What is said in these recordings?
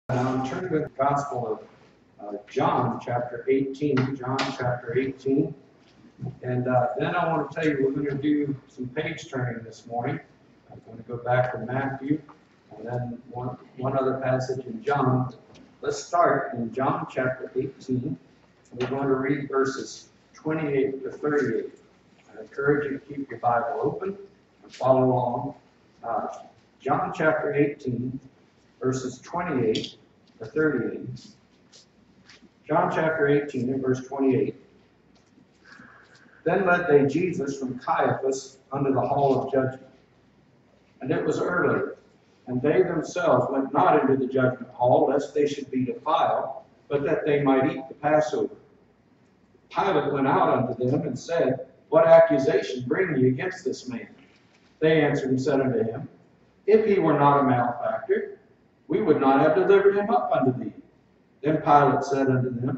Now turn to the Gospel of John, chapter 18. John, chapter 18. And then I want to tell you we're going to do some page turning this morning. I'm going to go back to Matthew and then one other passage in John. Let's start in John, chapter 18. We're going to read verses 28 to 38. I encourage you to keep your Bible open and follow along. John, chapter 18. Verses 28 to 38. John chapter 18 and verse 28. Then led they Jesus from Caiaphas unto the hall of judgment. And it was early, and they themselves went not into the judgment hall, lest they should be defiled, but that they might eat the Passover. Pilate went out unto them and said, What accusation bring ye against this man? They answered and said unto him, If he were not a malefactor, we would not have delivered him up unto thee. Then said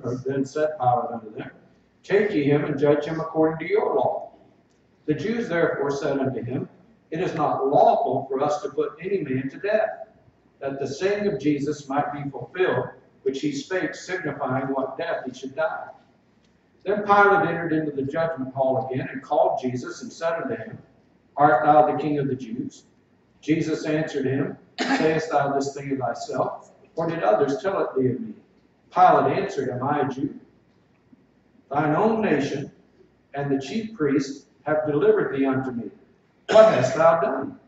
Pilate unto them, Take ye him and judge him according to your law. The Jews therefore said unto him, It is not lawful for us to put any man to death, that the saying of Jesus might be fulfilled, which he spake, signifying what death he should die. Then Pilate entered into the judgment hall again, and called Jesus, and said unto him, Art thou the King of the Jews? Jesus answered him, Sayest thou this thing of thyself, or did others tell it thee of me? Pilate answered, Am I a Jew? Thine own nation and the chief priests have delivered thee unto me. What hast thou done?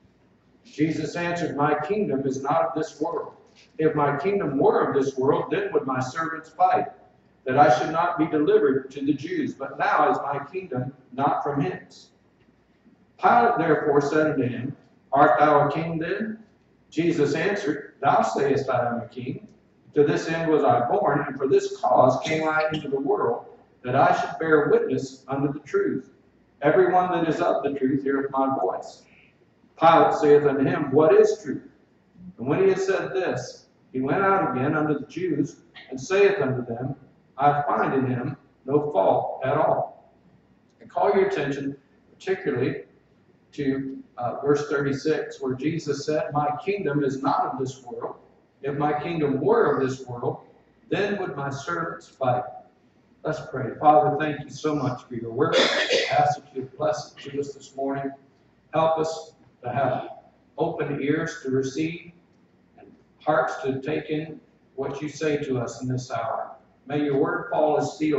Jesus answered, My kingdom is not of this world. If my kingdom were of this world, then would my servants fight, that I should not be delivered to the Jews. But now is my kingdom not from hence. Pilate therefore said unto him, Art thou a king then? Jesus answered, Thou sayest I am a king. To this end was I born, and for this cause came I into the world, that I should bear witness unto the truth. Every one that is of the truth heareth my voice. Pilate saith unto him, What is truth? And when he had said this, he went out again unto the Jews, and saith unto them, I find in him no fault at all. And call your attention particularly to verse 36, where Jesus said, My kingdom is not of this world. If my kingdom were of this world, then would my servants fight. Let's pray. Father, thank you so much for your word. I ask that you bless it to us this morning. Help us to have open ears to receive and hearts to take in what you say to us in this hour. May your word fall as seed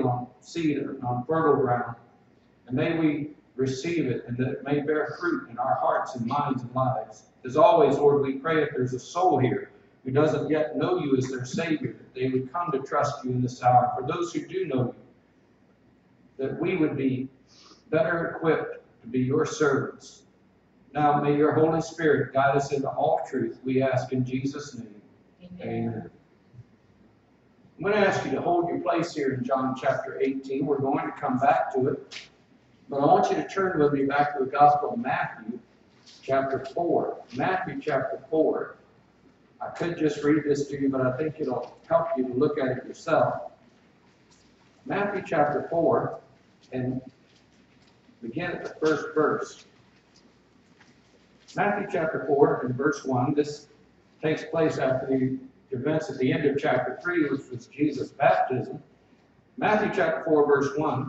on fertile ground, and may we receive it, and that it may bear fruit in our hearts and minds and lives. As always, Lord, we pray if there's a soul here who doesn't yet know you as their Savior, that they would come to trust you in this hour. For those who do know you, that we would be better equipped to be your servants. Now, may your Holy Spirit guide us into all truth, we ask in Jesus' name. Amen. I'm going to ask you to hold your place here in John chapter 18. We're going to come back to it. But I want you to turn with me back to the Gospel of Matthew, chapter 4. Matthew, chapter 4. I could just read this to you, but I think it'll help you to look at it yourself. Matthew, chapter 4, and begin at the first verse. Matthew, chapter 4, and verse 1. This takes place after the events at the end of chapter 3, which was Jesus' baptism. Matthew, chapter 4, verse 1.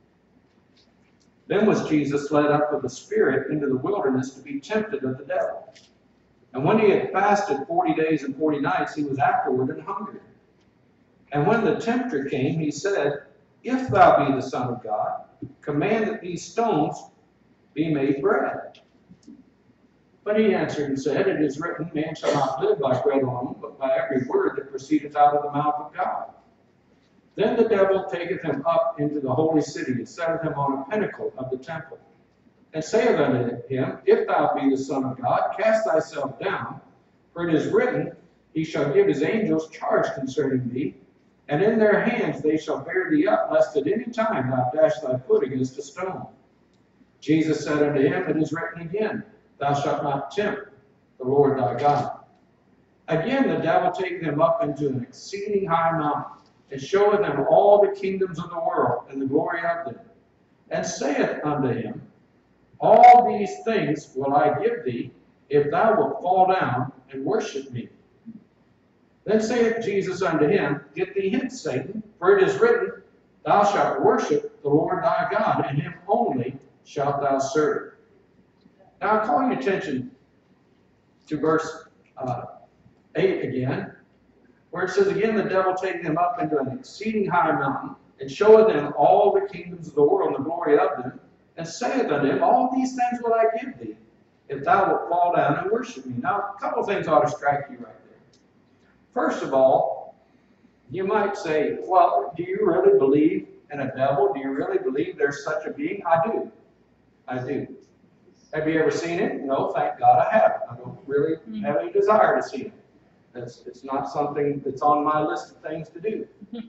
Then was Jesus led up of the Spirit into the wilderness to be tempted of the devil. And when he had fasted 40 days and 40 nights, he was afterward and hungry. And when the tempter came, he said, If thou be the Son of God, command that these stones be made bread. But he answered and said, It is written, Man shall not live by bread alone, but by every word that proceedeth out of the mouth of God. Then the devil taketh him up into the holy city, and setteth him on a pinnacle of the temple, and saith unto him, If thou be the Son of God, cast thyself down, for it is written, He shall give his angels charge concerning thee, and in their hands they shall bear thee up, lest at any time thou dash thy foot against a stone. Jesus said unto him, It is written again, Thou shalt not tempt the Lord thy God. Again the devil taketh him up into an exceeding high mountain, and showeth him all the kingdoms of the world and the glory of them, and saith unto him, All these things will I give thee, if thou wilt fall down and worship me. Then saith Jesus unto him, Get thee hence, Satan, for it is written, Thou shalt worship the Lord thy God, and him only shalt thou serve. Now I call your attention to verse 8 again, where it says, Again, the devil taketh him up into an exceeding high mountain, and showeth him all the kingdoms of the world and the glory of them, and saith unto him, All these things will I give thee, if thou wilt fall down and worship me. Now, a couple of things ought to strike you right there. First of all, you might say, well, do you really believe in a devil? Do you really believe there's such a being? I do. I do. Have you ever seen it? No, thank God I haven't. I don't really have any desire to see it. It's not something that's on my list of things to do.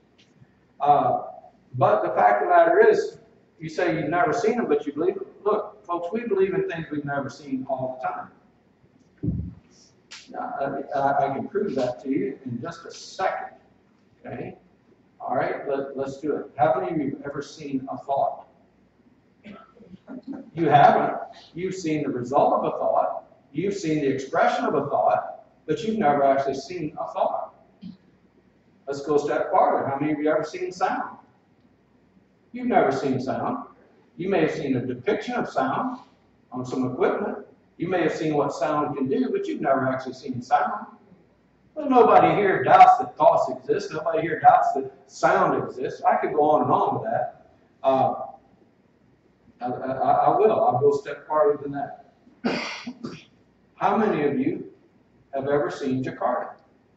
But the fact of the matter is, you say you've never seen them, but you believe it. Look, folks, we believe in things we've never seen all the time. Now, I can prove that to you in just a second. Okay? All right, let's do it. How many of you have ever seen a thought? You haven't. You've seen the result of a thought. You've seen the expression of a thought, but you've never actually seen a thought. Let's go a step farther. How many of you have ever seen sound? You've never seen sound. You may have seen a depiction of sound on some equipment. You may have seen what sound can do, but you've never actually seen sound. Well, nobody here doubts that thoughts exist. Nobody here doubts that sound exists. I could go on and on with that. I will. I'll go a step farther than that. How many of you have ever seen Jakarta?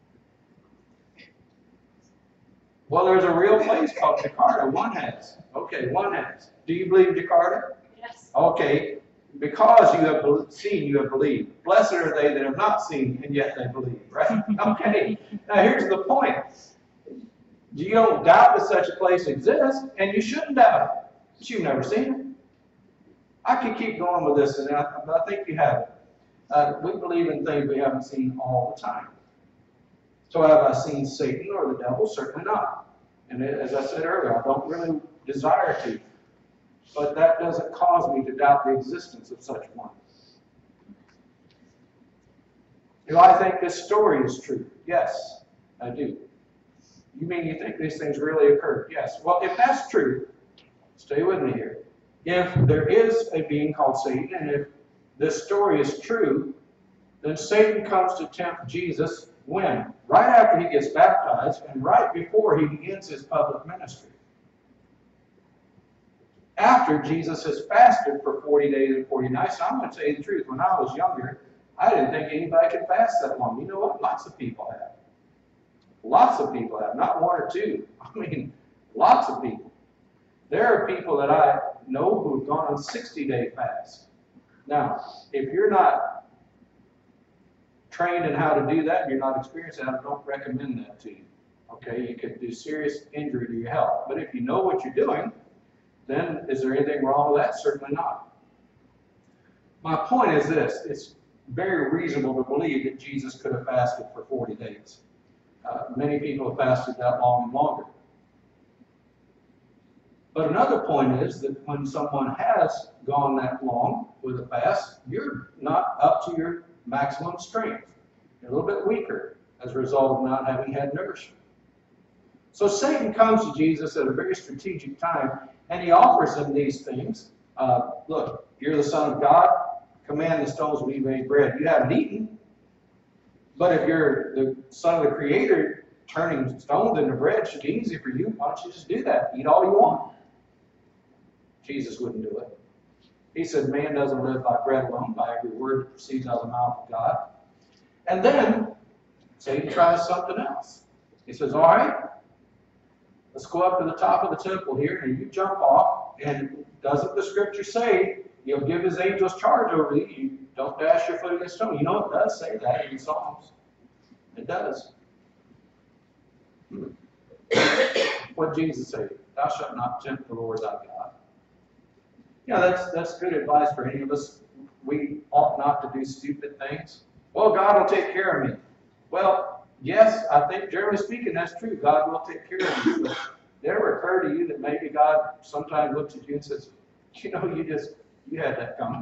Well, there's a real place called Jakarta. One has. Okay, one has. Do you believe in Jakarta? Yes. Okay. Because you have seen, you have believed. Blessed are they that have not seen, and yet they believe. Right? Okay. Now here's the point. You don't doubt that such a place exists, and you shouldn't doubt it. But you've never seen it. I could keep going with this, but I think you have it. We believe in things we haven't seen all the time. So have I seen Satan or the devil? Certainly not. And as I said earlier, I don't really desire to. But that doesn't cause me to doubt the existence of such one. Do I think this story is true? Yes, I do. You mean you think these things really occurred? Yes. Well, if that's true, stay with me here. If there is a being called Satan, and if this story is true, then Satan comes to tempt Jesus when? Right after he gets baptized and right before he begins his public ministry. After Jesus has fasted for 40 days and 40 nights. So I'm going to tell you the truth. When I was younger, I didn't think anybody could fast that long. You know what? Lots of people have. Lots of people have. Not one or two. I mean, lots of people. There are people that I know who have gone on 60-day fasts. Now, if you're not trained in how to do that, and you're not experienced in it, I don't recommend that to you. Okay? You could do serious injury to your health. But if you know what you're doing, then is there anything wrong with that? Certainly not. My point is this. It's very reasonable to believe that Jesus could have fasted for 40 days. Many people have fasted that long and longer. But another point is that when someone has gone that long with a fast, you're not up to your maximum strength. You're a little bit weaker as a result of not having had nourishment. So Satan comes to Jesus at a very strategic time, and he offers him these things. Look, you're the Son of God. Command the stones to be made bread. You haven't eaten. But if you're the Son of the Creator, turning stones into bread should be easy for you. Why don't you just do that? Eat all you want. Jesus wouldn't do it. He said, man doesn't live by bread alone, by every word that proceeds out of the mouth of God. And then Satan tries something else. He says, all right, let's go up to the top of the temple here, and you jump off. And doesn't the scripture say he'll give his angels charge over you? You don't dash your foot against a stone. You know it does say that in Psalms. It does. What did Jesus say? Thou shalt not tempt the Lord thy God. Yeah, that's good advice for any of us. We ought not to do stupid things. Well, God will take care of me. Well, yes, I think generally speaking that's true. God will take care of you. But did it ever occur to you that maybe God sometimes looks at you and says, you know, you had that coming.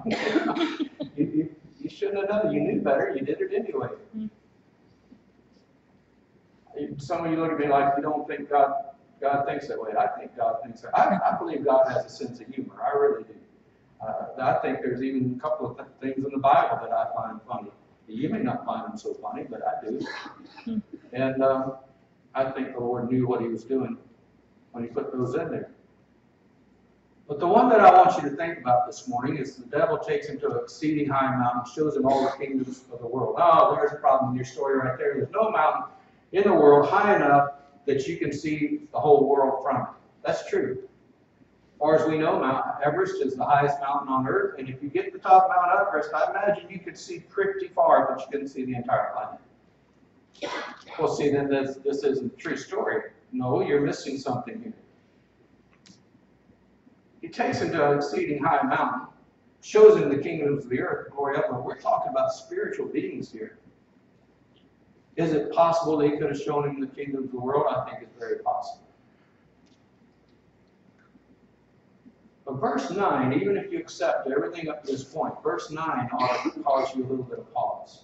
you shouldn't have done it. You knew better. You did it anyway. Some of you look at me like you don't think God thinks that way. I think God thinks that. I believe God has a sense of humor. I really do. I think there's even a couple of things in the Bible that I find funny. You may not find them so funny, but I do. And I think the Lord knew what he was doing when he put those in there. But the one that I want you to think about this morning is the devil takes him to an exceeding high mountain, shows him all the kingdoms of the world. Oh, there's a problem in your story right there. There's no mountain in the world high enough that you can see the whole world from it. That's true. As far as we know, Mount Everest is the highest mountain on earth, and if you get to the top of Mount Everest, I imagine you could see pretty far, but you couldn't see the entire planet. Well, see, then this isn't a true story. No, you're missing something here. He takes him to an exceeding high mountain, shows him the kingdoms of the earth, glory of them. We're talking about spiritual beings here. Is it possible that he could have shown him the kingdoms of the world? I think it's very possible. But verse 9, even if you accept everything up to this point, verse 9 ought to cause you a little bit of pause.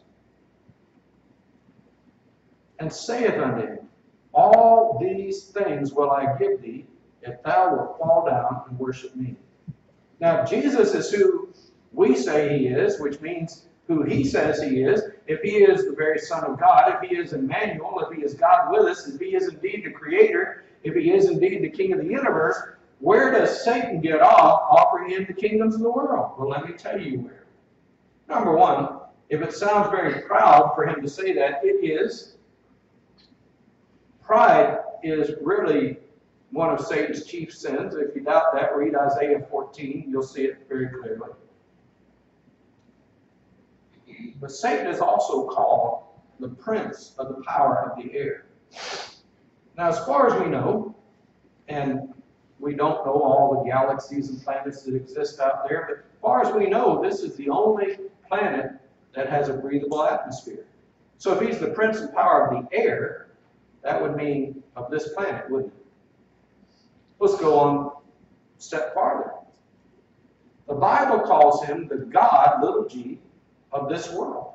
And saith unto him, all these things will I give thee, if thou wilt fall down and worship me. Now, Jesus is who we say he is, which means who he says he is. If he is the very Son of God, if he is Emmanuel, if he is God with us, if he is indeed the Creator, if he is indeed the King of the universe, where does Satan get off offering him the kingdoms of the world? Well, let me tell you where. Number one, if it sounds very proud for him to say that, it is. Pride is really one of Satan's chief sins. If you doubt that, read Isaiah 14. You'll see it very clearly. But Satan is also called the prince of the power of the air. Now, as far as we know, and we don't know all the galaxies and planets that exist out there, but as far as we know, this is the only planet that has a breathable atmosphere. So if he's the prince and power of the air, that would mean of this planet, wouldn't it? Let's go on a step farther. The Bible calls him the God, little g, of this world.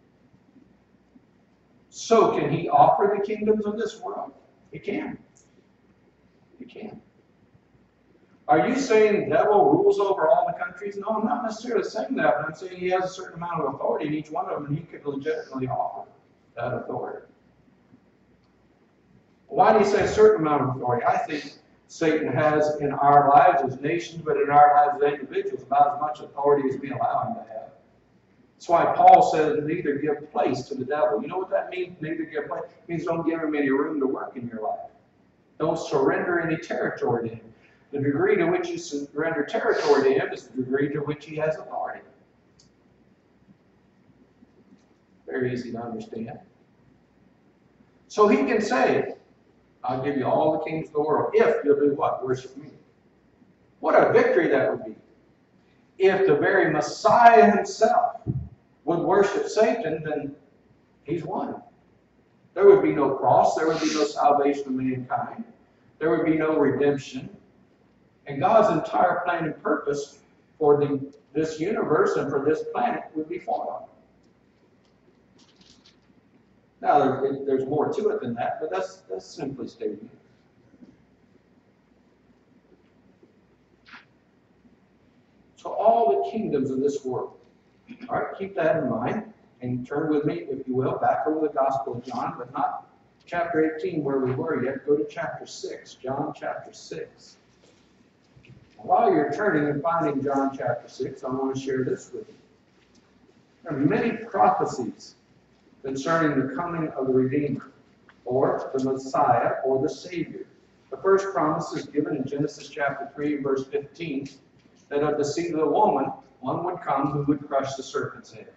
So can he offer the kingdoms of this world? He can. He can. Are you saying the devil rules over all the countries? No, I'm not necessarily saying that, but I'm saying he has a certain amount of authority in each one of them, and he could legitimately offer that authority. Why do you say a certain amount of authority? I think Satan has in our lives as nations, but in our lives as individuals, about as much authority as we allow him to have. That's why Paul says, neither give place to the devil. You know what that means, neither give place? It means don't give him any room to work in your life. Don't surrender any territory to him. The degree to which you surrender territory to him is the degree to which he has authority. Very easy to understand. So he can say, I'll give you all the kings of the world if you'll do what? Worship me. What a victory that would be. If the very Messiah himself would worship Satan, then he's won. There would be no cross. There would be no salvation of mankind. There would be no redemption. And God's entire plan and purpose for this universe and for this planet would be fought on. Now, there's more to it than that, but that's simply stating it. So all the kingdoms of this world. All right, keep that in mind. And turn with me, if you will, back over the Gospel of John, but not chapter 18 where we were yet. Go to chapter 6, John chapter 6. While you're turning and finding John chapter 6, I want to share this with you. There are many prophecies concerning the coming of the Redeemer, or the Messiah, or the Savior. The first promise is given in Genesis chapter 3, verse 15, that of the seed of the woman, one would come who would crush the serpent's head.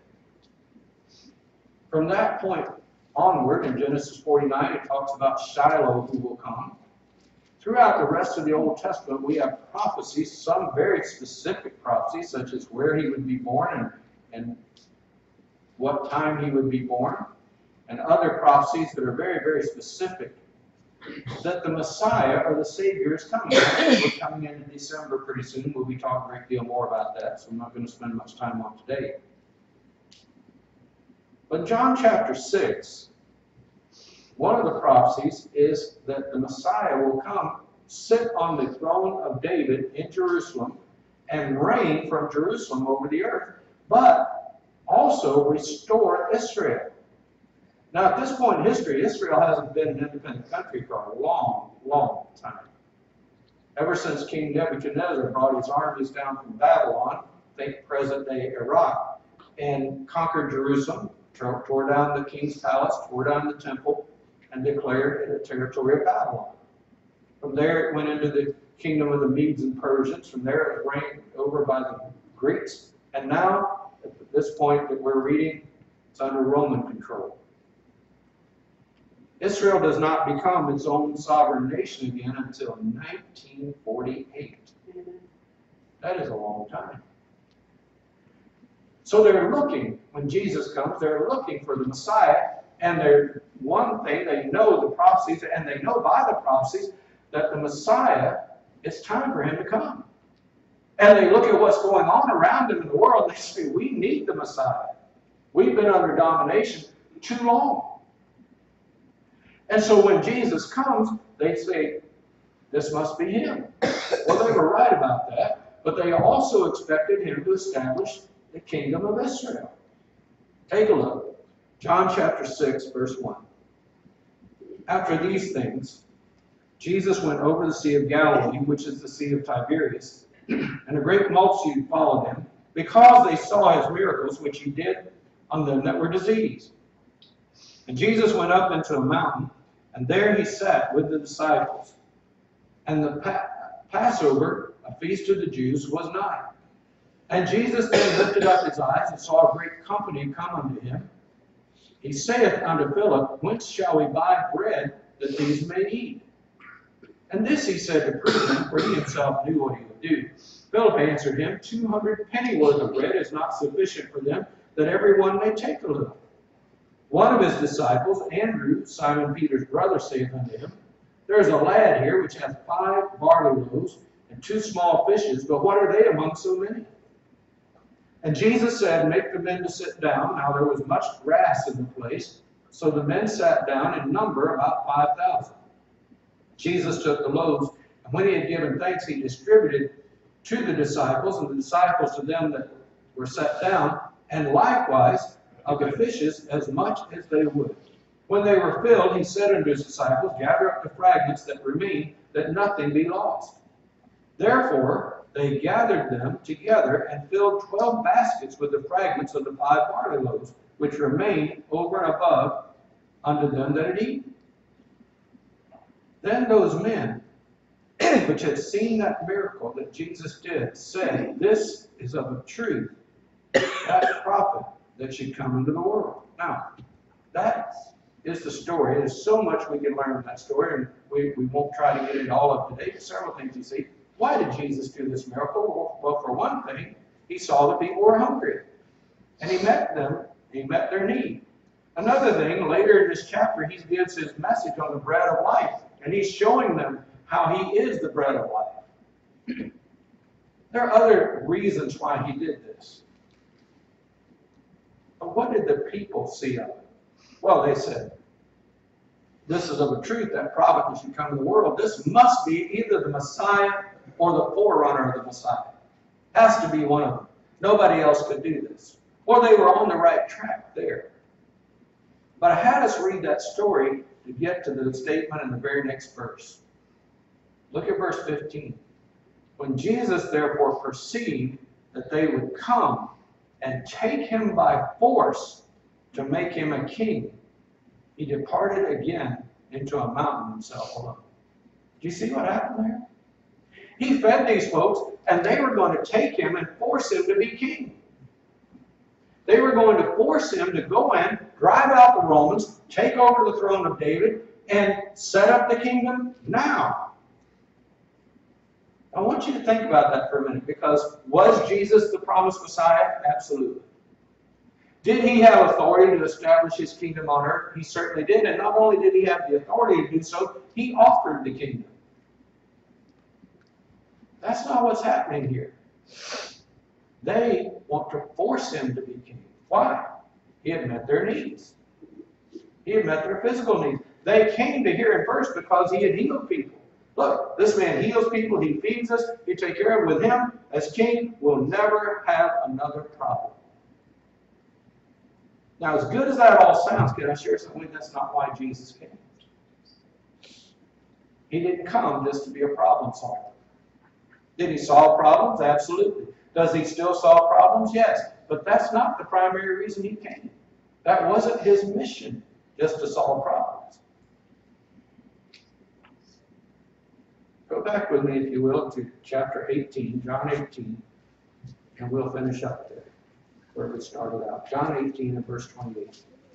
From that point onward, in Genesis 49, it talks about Shiloh who will come. Throughout the rest of the Old Testament, we have prophecies, some very specific prophecies, such as where he would be born and what time he would be born, and other prophecies that are very, very specific, that the Messiah or the Savior is coming. We're coming into December pretty soon. We'll be talking a great deal more about that, so I'm not going to spend much time on today. But John chapter 6, one of the prophecies is that the Messiah will come, sit on the throne of David in Jerusalem, and reign from Jerusalem over the earth, but also restore Israel. Now, at this point in history, Israel hasn't been an independent country for a long, long time. Ever since King Nebuchadnezzar brought his armies down from Babylon, think present-day Iraq, and conquered Jerusalem, tore down the king's palace, tore down the temple, and declared it a territory of Babylon. From there, it went into the kingdom of the Medes and Persians. From there, it was reigned over by the Greeks. And now, at this point that we're reading, it's under Roman control. Israel does not become its own sovereign nation again until 1948. That is a long time. So they're looking, when Jesus comes, they're looking for the Messiah, and they're one thing, they know the prophecies, and they know by the prophecies that the Messiah, it's time for him to come. And they look at what's going on around them in the world, and they say, we need the Messiah. We've been under domination too long. And so when Jesus comes, they say, this must be him. Well, they were right about that, but they also expected him to establish the kingdom of Israel. Take a look. John chapter 6, verse 1. After these things, Jesus went over the Sea of Galilee, which is the Sea of Tiberias, and a great multitude followed him, because they saw his miracles, which he did on them that were diseased. And Jesus went up into a mountain, and there he sat with the disciples. And the Passover, a feast of the Jews, was nigh. And Jesus then lifted up his eyes and saw a great company come unto him. He saith unto Philip, whence shall we buy bread that these may eat? And this he said to prove him, for he himself knew what he would do. Philip answered him, 200 pennyworth of bread is not sufficient for them, that every one may take a little. One of his disciples, Andrew, Simon Peter's brother, saith unto him, there is a lad here which hath 5 barley loaves and 2 small fishes, but what are they among so many? And Jesus said, make the men to sit down. Now there was much grass in the place, so the men sat down in number about 5,000. Jesus took the loaves, and when he had given thanks, he distributed to the disciples, and the disciples to them that were set down, and likewise of the fishes as much as they would. When they were filled, he said unto his disciples, gather up the fragments that remain, that nothing be lost. Therefore they gathered them together and filled 12 baskets with the fragments of the 5 barley loaves, which remained over and above unto them that had eaten. Then those men, which had seen that miracle that Jesus did, said, this is of a truth that prophet that should come into the world. Now, that is the story. There's so much we can learn from that story, and we won't try to get it all up to date. Several things you see. Why did Jesus do this miracle? Well, for one thing, he saw the people were hungry, and he met them. He met their need. Another thing, later in this chapter, he gives his message on the bread of life, and he's showing them how he is the bread of life. There are other reasons why he did this. But what did the people see of it? Well, they said, this is of a truth, that prophet that should come to the world. This must be either the Messiah or the forerunner of the Messiah. Has to be one of them. Nobody else could do this. Or they were on the right track there. But I had us read that story to get to the statement in the very next verse. Look at verse 15. When Jesus therefore perceived that they would come and take him by force to make him a king, he departed again into a mountain himself alone. Do you see what happened there? He fed these folks, and they were going to take him and force him to be king. They were going to force him to go in, drive out the Romans, take over the throne of David, and set up the kingdom now. I want you to think about that for a minute, because was Jesus the promised Messiah? Absolutely. Did he have authority to establish his kingdom on earth? He certainly did. And not only did he have the authority to do so, he offered the kingdom. That's not what's happening here. They want to force him to be king. Why? He had met their needs. He had met their physical needs. They came to hear him first because he had healed people. Look, this man heals people, he feeds us, he takes care of it. With him as king, we'll never have another problem. Now, as good as that all sounds, can I share something? That's not why Jesus came. He didn't come just to be a problem solver. Did he solve problems? Absolutely. Does he still solve problems? Yes. But that's not the primary reason he came. That wasn't his mission, just to solve problems. Go back with me, if you will, to chapter 18, John 18, and we'll finish up there where we started out. John 18 and verse 28.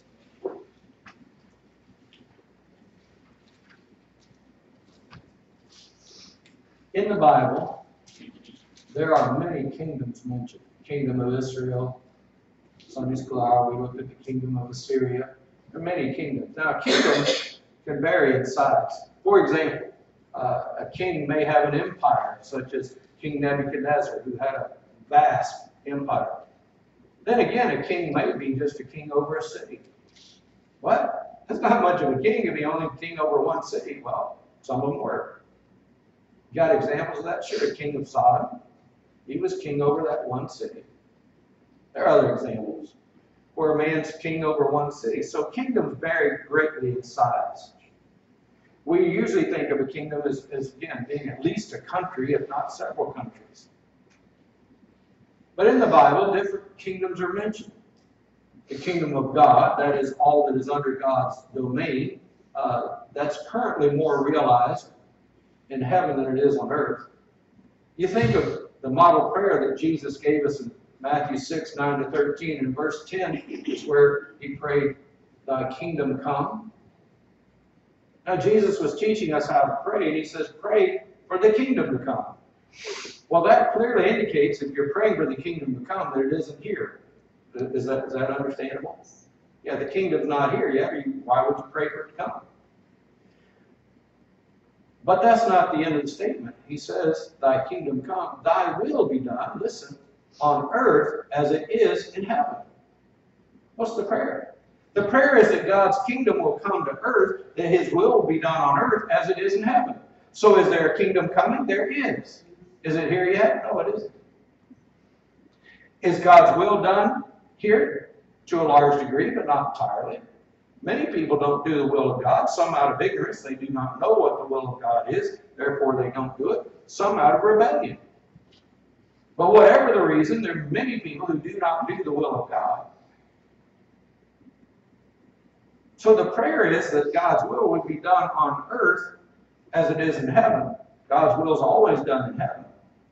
In the Bible, there are many kingdoms mentioned. Kingdom of Israel, Sunday school hour, we looked at the kingdom of Assyria. There are many kingdoms. Now, a kingdom can vary in size. For example, a king may have an empire, such as King Nebuchadnezzar, who had a vast empire. Then again, a king may be just a king over a city. What? That's not much of a king if he only king over one city. Well, some of them were. You got examples of that? Sure, king of Sodom. He was king over that one city. There are other examples where a man's king over one city. So kingdoms vary greatly in size. We usually think of a kingdom as again, being at least a country, if not several countries. But in the Bible, different kingdoms are mentioned. The kingdom of God, that is all that is under God's domain, that's currently more realized in heaven than it is on earth. You think of the model prayer that Jesus gave us in Matthew 6, 9 to 13, and verse 10 is where he prayed, "Thy kingdom come." Now, Jesus was teaching us how to pray, and he says, pray for the kingdom to come. Well, that clearly indicates if you're praying for the kingdom to come, that it isn't here. Is that understandable? Yeah, the kingdom's not here yet. Why would you pray for it to come? But that's not the end of the statement. He says, thy kingdom come, thy will be done, listen, on earth as it is in heaven. What's the prayer? The prayer is that God's kingdom will come to earth, that his will be done on earth as it is in heaven. So is there a kingdom coming? There is. Is it here yet? No, it isn't. Is God's will done here? To a large degree, but not entirely. Many people don't do the will of God. Some out of ignorance, they do not know what the will of God is, therefore they don't do it. Some out of rebellion. But whatever the reason, there are many people who do not do the will of God. So the prayer is that God's will would be done on earth as it is in heaven. God's will is always done in heaven.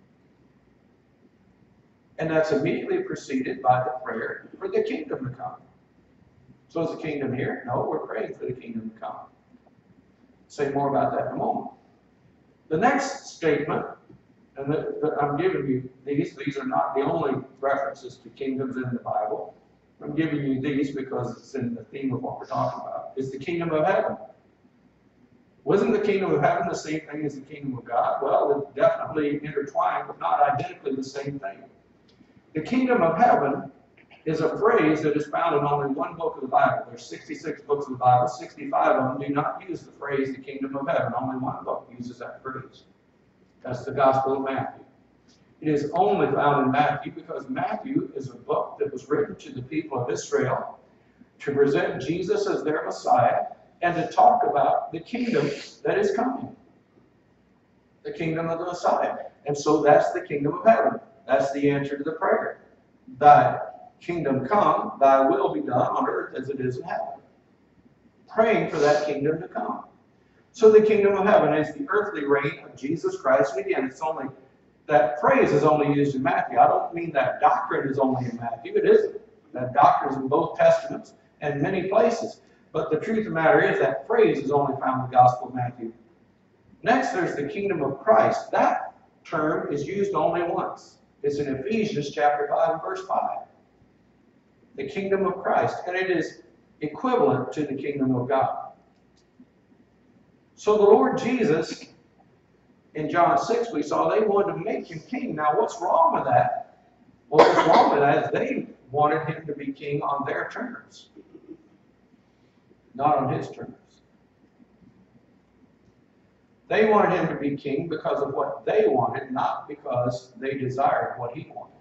And that's immediately preceded by the prayer for the kingdom to come. So is the kingdom here? No, we're praying for the kingdom to come. Say more about that in a moment. The next statement, and I'm giving you these are not the only references to kingdoms in the Bible. I'm giving you these because it's in the theme of what we're talking about. Is the kingdom of heaven. Wasn't the kingdom of heaven the same thing as the kingdom of God? Well, it's definitely intertwined, but not identically the same thing. The kingdom of heaven is a phrase that is found in only one book of the Bible. There's 66 books of the Bible. 65 of them do not use the phrase the kingdom of heaven. Only one book uses that phrase. That's the Gospel of Matthew. It is only found in Matthew because Matthew is a book that was written to the people of Israel to present Jesus as their Messiah and to talk about the kingdom that is coming. The kingdom of the Messiah. And so that's the kingdom of heaven. That's the answer to the prayer. Thy kingdom come, thy will be done on earth as it is in heaven. Praying for that kingdom to come. So the kingdom of heaven is the earthly reign of Jesus Christ. And again, that phrase is only used in Matthew. I don't mean that doctrine is only in Matthew. It isn't. That doctrine is in both Testaments and many places. But the truth of the matter is that phrase is only found in the Gospel of Matthew. Next, there's the kingdom of Christ. That term is used only once. It's in Ephesians chapter 5 and verse 5. The kingdom of Christ. And it is equivalent to the kingdom of God. So the Lord Jesus, in John 6, we saw they wanted to make him king. Now, what's wrong with that? Well, what's wrong with that is they wanted him to be king on their terms, not on his terms. They wanted him to be king because of what they wanted, not because they desired what he wanted.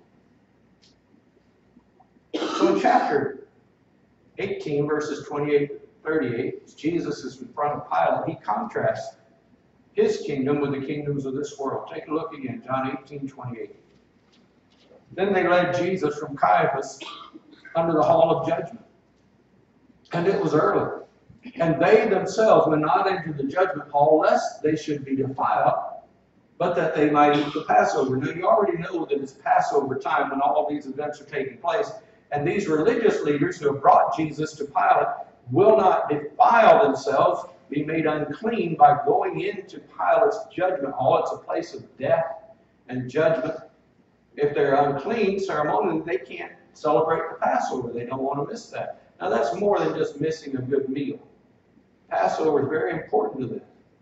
So in chapter 18, verses 28 to 38, as Jesus is in front of Pilate, he contrasts his kingdom with the kingdoms of this world. Take a look again, John 18, 28. Then they led Jesus from Caiaphas under the hall of judgment. And it was early. And they themselves went not into the judgment hall, lest they should be defiled, but that they might eat the Passover. Now you already know that it's Passover time when all these events are taking place. And these religious leaders who have brought Jesus to Pilate will not defile themselves, be made unclean by going into Pilate's judgment hall. It's a place of death and judgment. If they're unclean ceremonially, they can't celebrate the Passover. They don't want to miss that. Now that's more than just missing a good meal. Passover is very important to them.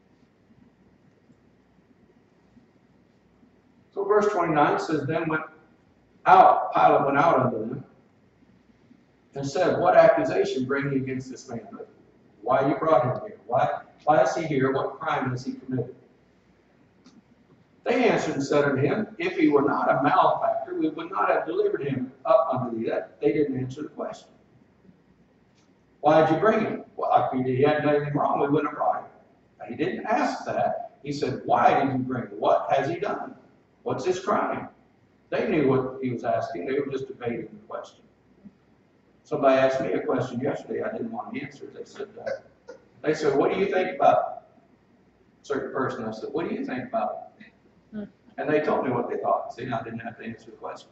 So verse 29 says, Then Pilate went out unto them, and said, What accusation bring ye against this man? Why you brought him here? Why is he here? What crime has he committed? They answered and said unto him, If he were not a malefactor, we would not have delivered him up unto thee. They didn't answer the question. Why did you bring him? Well, if he hadn't done anything wrong, we wouldn't have brought him. He didn't ask that. He said, Why did you bring him? What has he done? What's his crime? They knew what he was asking. They were just debating the question. Somebody asked me a question yesterday. I didn't want to answer. They said, What do you think about a certain person? I said, What do you think about it? And they told me what they thought. See, I didn't have to answer the question.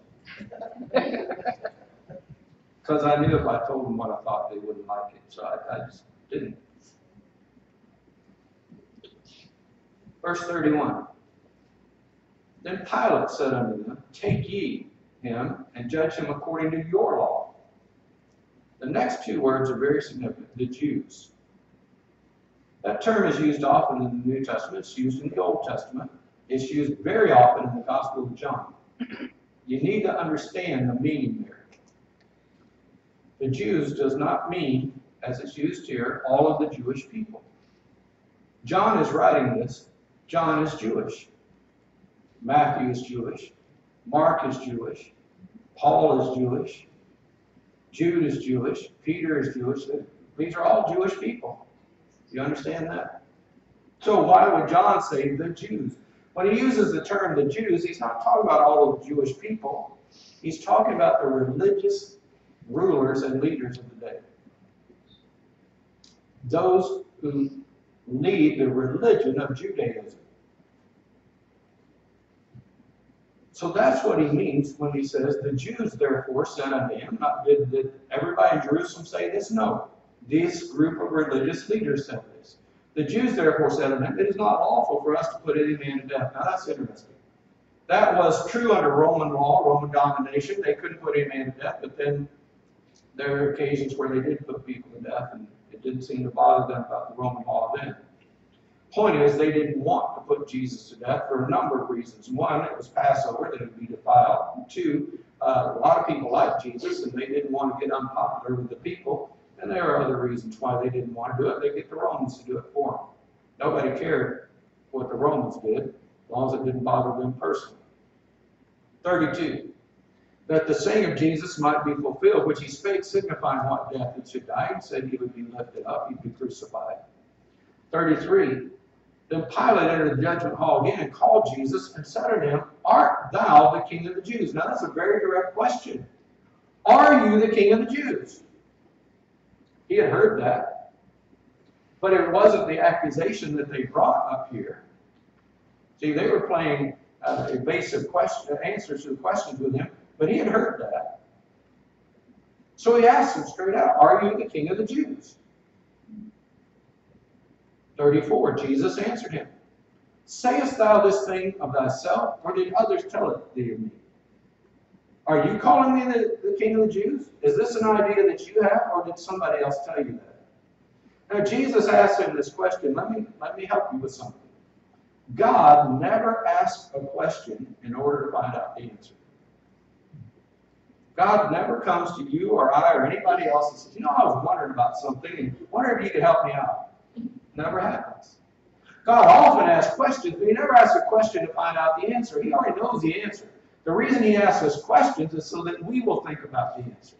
Because I knew if I told them what I thought, they wouldn't like it. So I just didn't. Verse 31. Then Pilate said unto them, Take ye him, and judge him according to your law. The next two words are very significant. The Jews. That term is used often in the New Testament. It's used in the Old Testament. It's used very often in the Gospel of John. You need to understand the meaning there. The Jews does not mean, as it's used here, all of the Jewish people. John is writing this. John is Jewish. Matthew is Jewish. Mark is Jewish. Paul is Jewish. Jude is Jewish. Peter is Jewish. These are all Jewish people. You understand that? So why would John say the Jews? When he uses the term the Jews, he's not talking about all of the Jewish people. He's talking about the religious rulers and leaders of the day. Those who lead the religion of Judaism. So that's what he means when he says, the Jews therefore said unto him, did everybody in Jerusalem say this? No. This group of religious leaders said this. The Jews therefore said unto him, It is not lawful for us to put any man to death. Now that's interesting. That was true under Roman law, Roman domination. They couldn't put any man to death, but then there were occasions where they did put people to death, and it didn't seem to bother them about the Roman law then. Point is, they didn't want to put Jesus to death for a number of reasons. One, it was Passover, that it would be defiled. Two, a lot of people liked Jesus, and they didn't want to get unpopular with the people. And there are other reasons why they didn't want to do it. They get the Romans to do it for them. Nobody cared what the Romans did, as long as it didn't bother them personally. 32. That the saying of Jesus might be fulfilled, which he spake, signifying what death he should die. He said he would be lifted up, he'd be crucified. 33. Then Pilate entered the judgment hall again and called Jesus and said unto him, Art thou the king of the Jews? Now that's a very direct question. Are you the king of the Jews? He had heard that. But it wasn't the accusation that they brought up here. See, they were playing evasive answers to the questions with him, but he had heard that. So he asked him straight out, Are you the king of the Jews? 34, Jesus answered him, Sayest thou this thing of thyself, or did others tell it thee of me? Are you calling me the king of the Jews? Is this an idea that you have, or did somebody else tell you that? Now Jesus asked him this question. Let me help you with something. God never asks a question in order to find out the answer. God never comes to you or I or anybody else and says, I was wondering about something and wondering if you could help me out. Never happens. God often asks questions, but he never asks a question to find out the answer. He already knows the answer. The reason he asks us questions is so that we will think about the answer.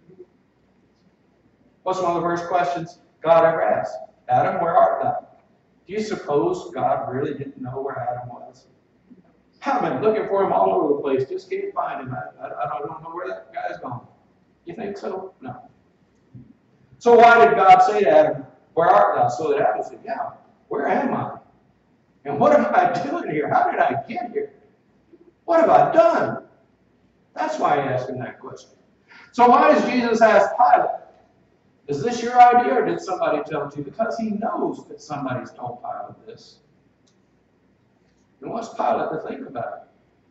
What's one of the first questions God ever asked? Adam, where art thou? Do you suppose God really didn't know where Adam was? I've been looking for him all over the place, just can't find him. I don't know where that guy's gone. You think so? No. So why did God say to Adam, where art thou? So that Adam said, yeah, where am I? And what am I doing here? How did I get here? What have I done? That's why he asked him that question. So why does Jesus ask Pilate, is this your idea or did somebody tell it to you? Because he knows that somebody's told Pilate this. He wants Pilate to think about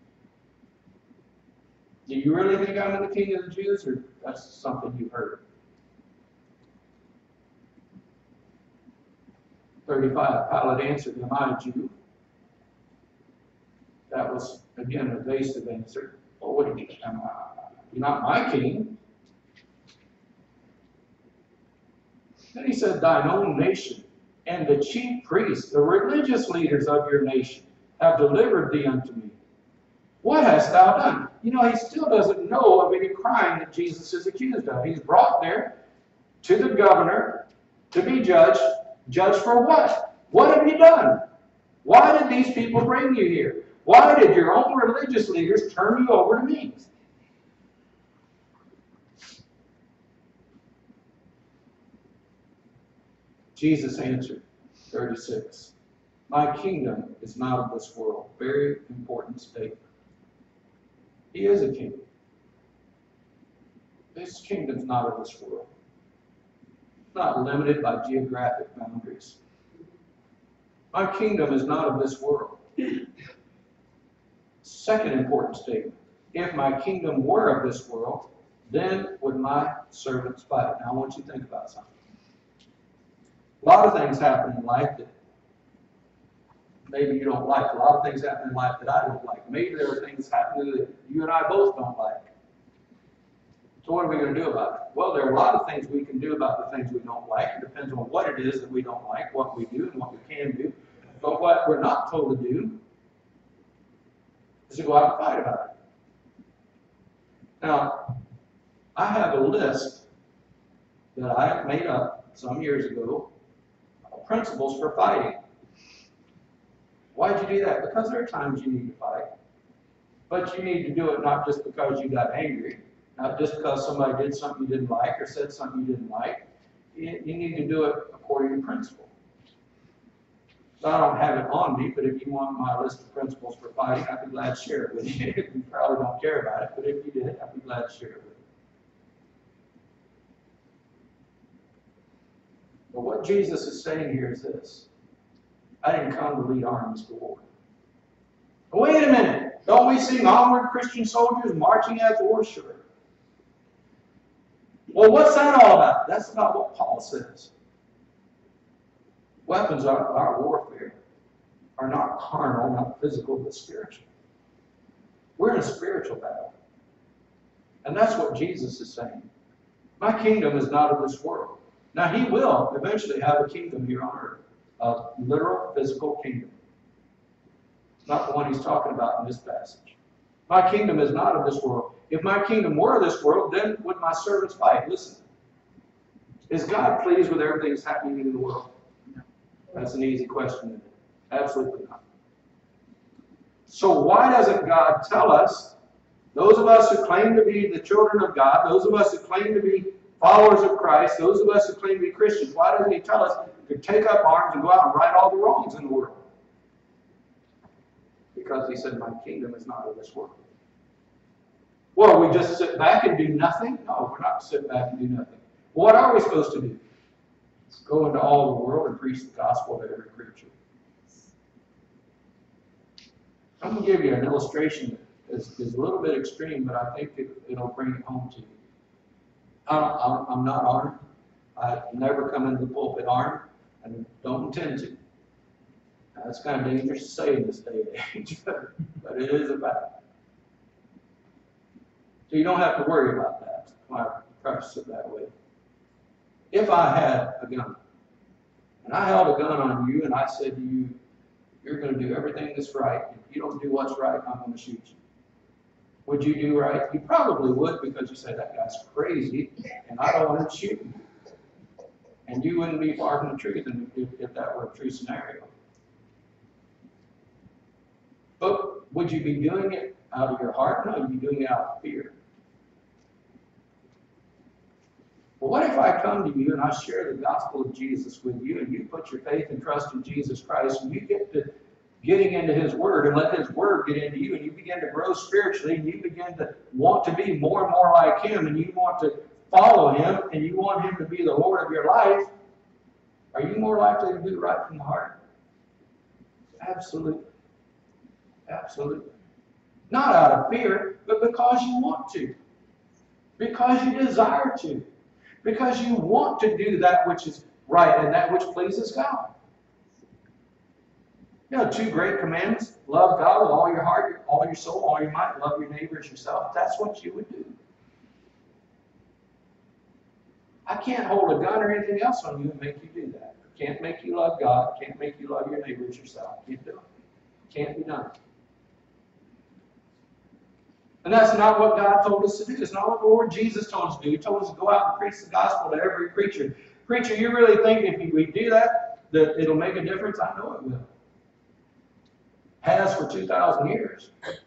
it. Do you really think I'm the king of the Jews, or that's something you've heard? 35, Pilate answered, am I a Jew? That was, again, an evasive answer. Well, what do you mean? You're not my king. Then he said, thine own nation and the chief priests, the religious leaders of your nation, have delivered thee unto me. What hast thou done? You know, he still doesn't know of any crime that Jesus is accused of. He's brought there to the governor to be judged. Judged for what? What have you done? Why did these people bring you here? Why did your own religious leaders turn you over to me? Jesus answered, 36. My kingdom is not of this world. Very important statement. He is a king. This kingdom's not of this world. Not limited by geographic boundaries. My kingdom is not of this world. Second important statement. If my kingdom were of this world, then would my servants fight. Now I want you to think about something. A lot of things happen in life that maybe you don't like. A lot of things happen in life that I don't like. Maybe there are things happening that you and I both don't like. So what are we going to do about it? Well, there are a lot of things we can do about the things we don't like. It depends on what it is that we don't like, what we do, and what we can do. But what we're not told to do is to go out and fight about it. Now, I have a list that I made up some years ago of principles for fighting. Why'd you do that? Because there are times you need to fight. But you need to do it not just because you got angry, not just because somebody did something you didn't like or said something you didn't like. You need to do it according to principle. So I don't have it on me, but if you want my list of principles for fighting, I'd be glad to share it with you. You probably don't care about it, but if you did, I'd be glad to share it with you. But what Jesus is saying here is this. I didn't come to lead armies to war. But wait a minute. Don't we sing onward, Christian soldiers, marching as war? Sure. Well, what's that all about? That's not what Paul says. Weapons of our warfare are not carnal, not physical, but spiritual. We're in a spiritual battle. And that's what Jesus is saying. My kingdom is not of this world. Now, he will eventually have a kingdom here on earth, a literal, physical kingdom. It's not the one he's talking about in this passage. My kingdom is not of this world. If my kingdom were of this world, then would my servants fight? Listen. Is God pleased with everything that's happening in the world? No. That's an easy question, isn't it? Absolutely not. So why doesn't God tell us, those of us who claim to be the children of God, those of us who claim to be followers of Christ, those of us who claim to be Christians, why doesn't he tell us to take up arms and go out and right all the wrongs in the world? Because he said, my kingdom is not of this world. Well, we just sit back and do nothing? No, we're not to sit back and do nothing. What are we supposed to do? Go into all the world and preach the gospel to every creature. I'm going to give you an illustration that is a little bit extreme, but I think it'll bring it home to you. I'm not armed. I've never come into the pulpit armed, and don't intend to. Now, that's kind of dangerous to say in this day and age, but it is a fact. So you don't have to worry about that. I preface it that way. If I had a gun, and I held a gun on you, and I said to you, You're going to do everything that's right. If you don't do what's right, I'm going to shoot you. Would you do right? You probably would, because you say, that guy's crazy, and I don't want him to shoot me. And you wouldn't be far from the truth if that were a true scenario. But would you be doing it out of your heart? No, you'd be doing it out of fear. Well, what if I come to you and I share the gospel of Jesus with you, and you put your faith and trust in Jesus Christ, and you get to getting into His Word and let His Word get into you, and you begin to grow spiritually, and you begin to want to be more and more like Him, and you want to follow Him, and you want Him to be the Lord of your life, are you more likely to do right from the heart? Absolutely. Absolutely. Not out of fear, but because you want to. Because you desire to. Because you want to do that which is right and that which pleases God. You know, 2 great commandments. Love God with all your heart, all your soul, all your might. Love your neighbor as yourself. That's what you would do. I can't hold a gun or anything else on you and make you do that. Can't make you love God. Can't make you love your neighbor as yourself. Can't do it. Can't be done. And that's not what God told us to do. It's not what the Lord Jesus told us to do. He told us to go out and preach the gospel to every creature. Preacher, you really think if we do that it'll make a difference? I know it will. Has for 2,000 years.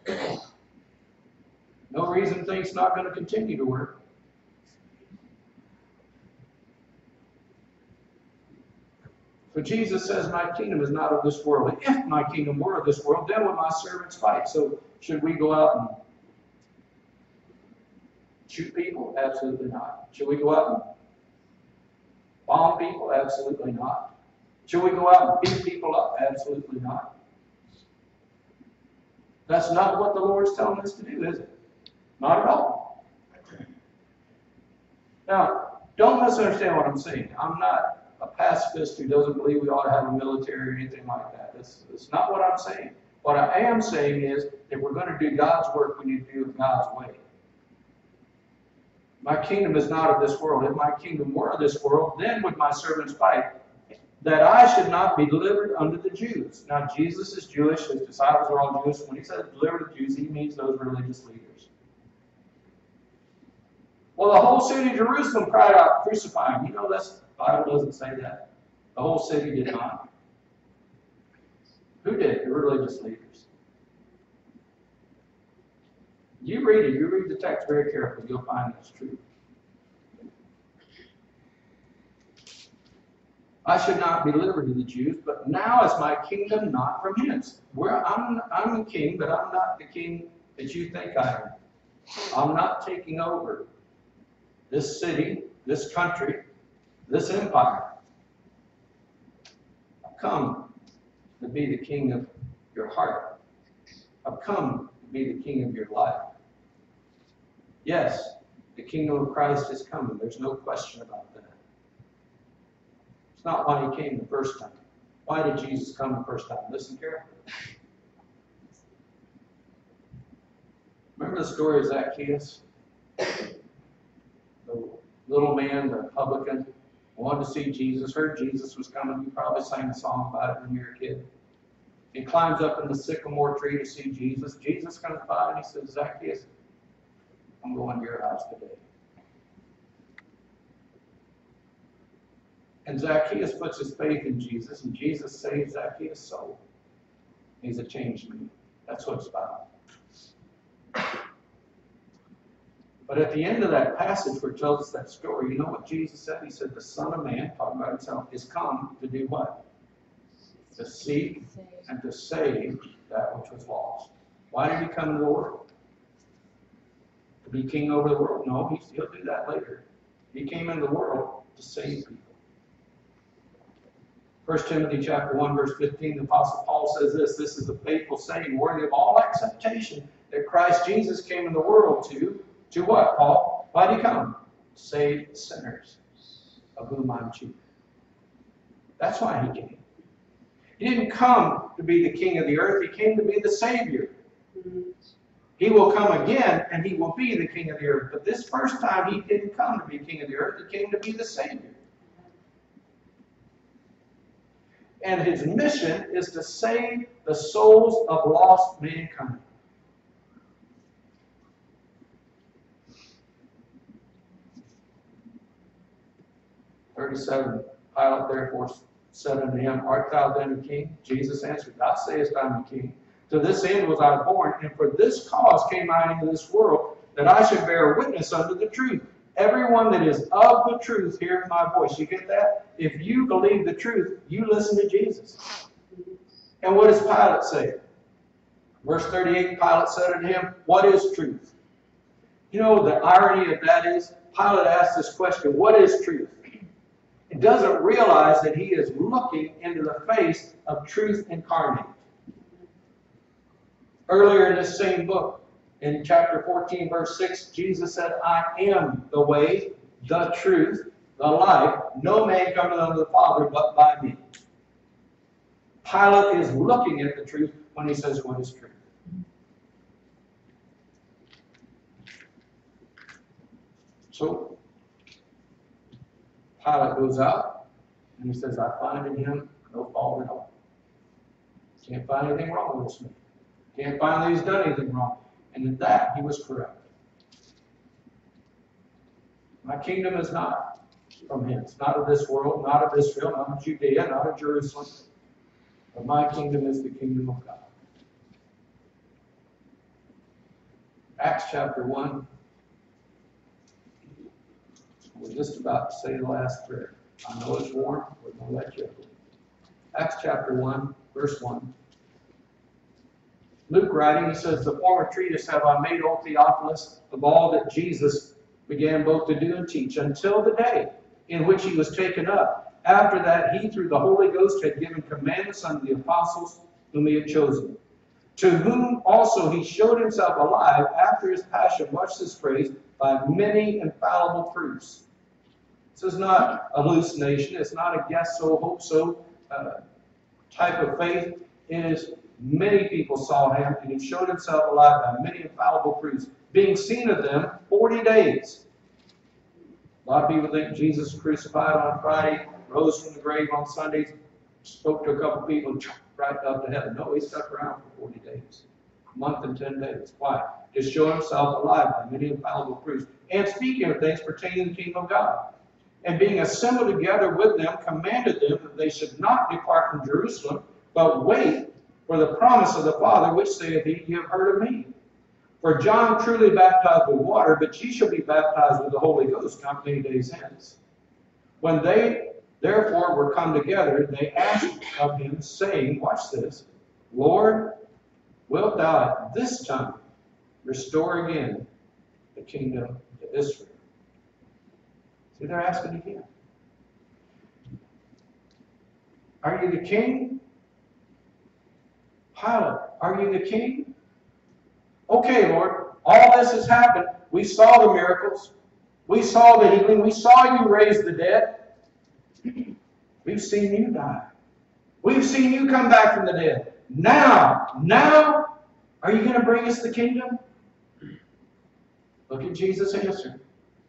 No reason to think it's not going to continue to work. So Jesus says, my kingdom is not of this world. And if my kingdom were of this world, then would my servants fight. So should we go out and shoot people? Absolutely not. Should we go out and bomb people? Absolutely not. Should we go out and beat people up? Absolutely not. That's not what the Lord's telling us to do, is it? Not at all. Now, don't misunderstand what I'm saying. I'm not a pacifist who doesn't believe we ought to have a military or anything like that. That's not what I'm saying. What I am saying is, if we're going to do God's work, we need to do it God's way. My kingdom is not of this world. If my kingdom were of this world, then would my servants fight, that I should not be delivered unto the Jews. Now, Jesus is Jewish. His disciples are all Jewish. When he says delivered to the Jews, he means those religious leaders. Well, the whole city of Jerusalem cried out, crucify him. You know, the Bible doesn't say that. The whole city did not. Who did? The religious leaders. You read it. You read the text very carefully. You'll find that's true. I should not be delivered to the Jews, but now is my kingdom not from hence. I'm the king, but I'm not the king that you think I am. I'm not taking over this city, this country, this empire. I've come to be the king of your heart. I've come to be the king of your life. Yes, the kingdom of Christ is coming. There's no question about that. It's not why he came the first time. Why did Jesus come the first time? Listen carefully. Remember the story of Zacchaeus? The little man, the publican, wanted to see Jesus, heard Jesus was coming. You probably sang a song about it when you were a kid. He climbs up in the sycamore tree to see Jesus. Jesus comes by and he says, Zacchaeus, I'm going to your house today. And Zacchaeus puts his faith in Jesus, and Jesus saves Zacchaeus' soul. He's a changed man. That's what it's about. But at the end of that passage where it tells us that story, you know what Jesus said? He said, the Son of Man, talking about himself, is come to do what? To seek and to save that which was lost. Why did he come into the world? To be king over the world? No, he'll do that later. He came into the world to save people. 1 Timothy chapter 1, verse 15, the Apostle Paul says this is a faithful saying, worthy of all acceptation, that Christ Jesus came in the world to what, Paul? Why did he come? To save sinners, of whom I'm chief. That's why he came. He didn't come to be the king of the earth. He came to be the Savior. He will come again, and he will be the king of the earth. But this first time, he didn't come to be king of the earth. He came to be the Savior. And his mission is to save the souls of lost mankind. "37, Pilate therefore said unto him, Art thou then a king? Jesus answered, Thou sayest I am a king. To this end was I born, and for this cause came I into this world, that I should bear witness unto the truth. Everyone that is of the truth heareth my voice." You get that? If you believe the truth, you listen to Jesus. And what does Pilate say? Verse 38, Pilate said unto him, What is truth? You know, the irony of that is, Pilate asked this question, what is truth? He doesn't realize that he is looking into the face of truth incarnate. Earlier in this same book, in chapter 14, verse 6, Jesus said, I am the way, the truth, the life. No man cometh unto the Father but by me. Pilate is looking at the truth when he says, what is truth? So, Pilate goes out and he says, I find in him no fault at all. Can't find anything wrong with this man. Can't find that he's done anything wrong. And in that, he was correct. My kingdom is not from hence, not of this world, not of Israel, not of Judea, not of Jerusalem. But my kingdom is the kingdom of God. Acts chapter 1. We're just about to say the last prayer. I know it's warm. We're going to let you go. Acts chapter 1, verse 1. Luke writing, he says, The former treatise have I made, O Theophilus, of all that Jesus began both to do and teach, until the day in which he was taken up. After that, he, through the Holy Ghost, had given commandments unto the apostles whom he had chosen, to whom also he showed himself alive after his passion, watch this phrase, by many infallible proofs. This is not a hallucination. It's not a guess so, hope so type of faith. It is many people saw him, and he showed himself alive by many infallible proofs, being seen of them 40 days. A lot of people think Jesus was crucified on Friday, rose from the grave on Sundays, spoke to a couple people, and right up to heaven. No, he stuck around for 40 days, a month and 10 days. Why? To show himself alive by many infallible proofs, and speaking of things pertaining to the kingdom of God. And being assembled together with them, commanded them that they should not depart from Jerusalem, but wait for the promise of the Father, which saith he, Ye have heard of me. For John truly baptized with water, but ye shall be baptized with the Holy Ghost not many days hence. When they therefore were come together, they asked of him, saying, watch this, Lord, wilt thou at this time restore again the kingdom to Israel? See, they're asking again. Are you the king? Pilate, are you the king? Okay, Lord, all this has happened. We saw the miracles. We saw the healing. We saw you raise the dead. We've seen you die. We've seen you come back from the dead. Now, are you going to bring us the kingdom? Look at Jesus' answer.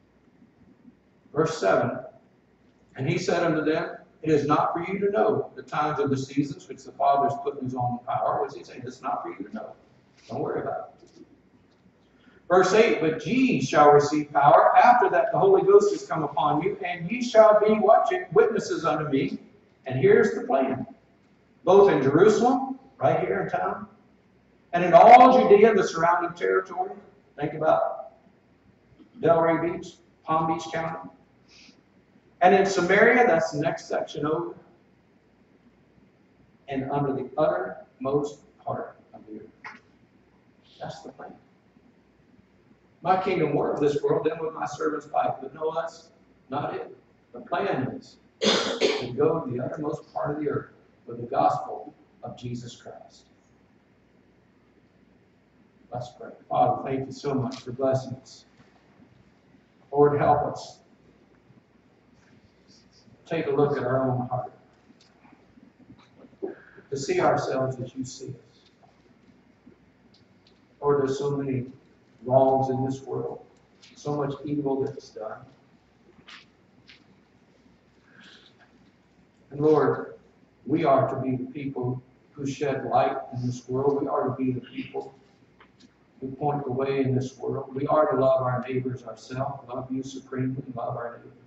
Verse 7, And he said unto them, It is not for you to know the times of the seasons which the Father has put in his own power. What does he say? It's not for you to know. Don't worry about it. Verse 8, But ye shall receive power. After that the Holy Ghost is come upon you, and ye shall be witnesses unto me. And here's the plan. Both in Jerusalem, right here in town, and in all Judea, the surrounding territory. Think about Delray Beach, Palm Beach County. And in Samaria, that's the next section over. And under the uttermost part of the earth. That's the plan. My kingdom work this world, then with my servants fight. But no, that's not it. The plan is to go to the uttermost part of the earth with the gospel of Jesus Christ. Let's pray. Father, thank you so much for blessing us. Lord, help us. Take a look at our own heart. To see ourselves as you see us. Lord, there's so many wrongs in this world. So much evil that's done. And Lord, We are to be the people who shed light in this world. We are to be the people who point the way in this world. We are to love our neighbors ourselves, love you supremely, love our neighbor.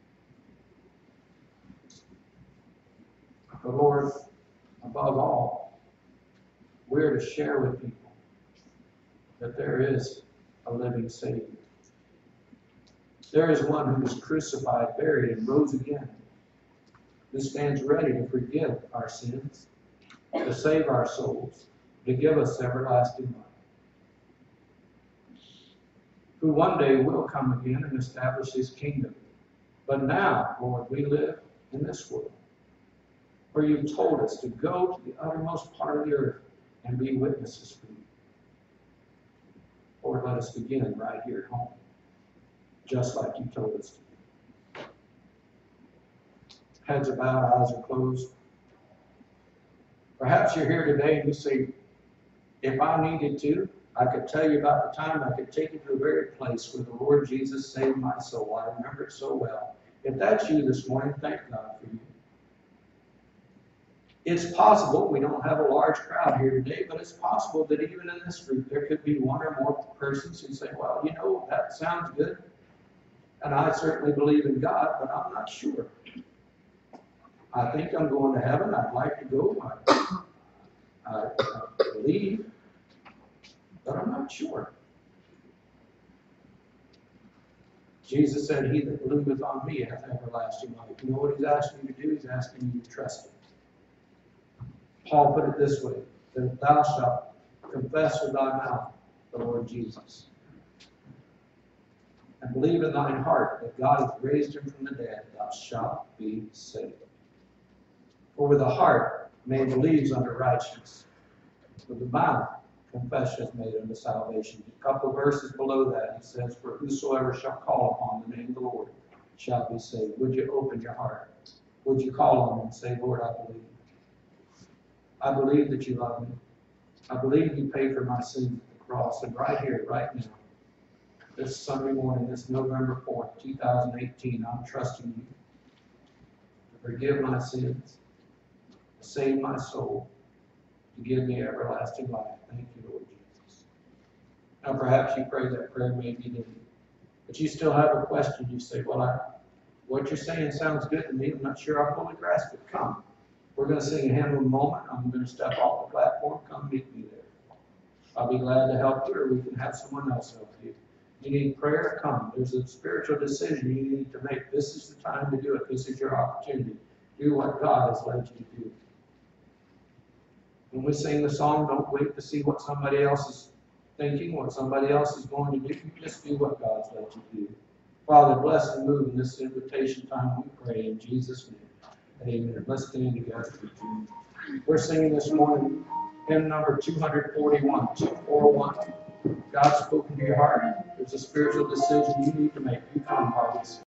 But Lord, above all, we're to share with people that there is a living Savior. There is one who was crucified, buried, and rose again, who stands ready to forgive our sins, to save our souls, to give us everlasting life, who one day will come again and establish his kingdom. But now, Lord, we live in this world, where you've told us to go to the uttermost part of the earth and be witnesses for you. Lord, let us begin right here at home, just like you told us to do. Heads are bowed, eyes are closed. Perhaps you're here today and you say, if I needed to, I could tell you about the time I could take you to the very place where the Lord Jesus saved my soul. I remember it so well. If that's you this morning, thank God for you. It's possible, we don't have a large crowd here today, but it's possible that even in this group there could be one or more persons who say, well, you know, that sounds good. And I certainly believe in God, but I'm not sure. I think I'm going to heaven. I'd like to go. I believe, but I'm not sure. Jesus said, he that believeth on me hath everlasting life. You know what he's asking you to do? He's asking you to trust him. Paul put it this way, that if thou shalt confess with thy mouth the Lord Jesus, and believe in thine heart that God hath raised him from the dead, thou shalt be saved. For with the heart man believes unto righteousness, with the mouth confession is made unto salvation. A couple of verses below that, he says, for whosoever shall call upon the name of the Lord shall be saved. Would you open your heart? Would you call on him and say, Lord, I believe. I believe that you love me. I believe you paid for my sins at the cross. And right here, right now, this Sunday morning, this November 4th, 2018, I'm trusting you to forgive my sins, to save my soul, to give me everlasting life. Thank you, Lord Jesus. Now, perhaps you prayed that prayer, maybe you didn't. But you still have a question. You say, well, what you're saying sounds good to me. I'm not sure I fully grasp it. Come. We're going to sing a hymn in a moment. I'm going to step off the platform. Come meet me there. I'll be glad to help you, or we can have someone else help you. You need prayer? Come. There's a spiritual decision you need to make. This is the time to do it. This is your opportunity. Do what God has led you to do. When we sing the song, don't wait to see what somebody else is thinking, what somebody else is going to do. You just do what God's led you to do. Father, bless and move in this invitation time, we pray in Jesus' name. Amen. Let's stand together. We're singing this morning hymn number 241, 241. God's spoken to your heart. There's a spiritual decision you need to make. You come, hearts.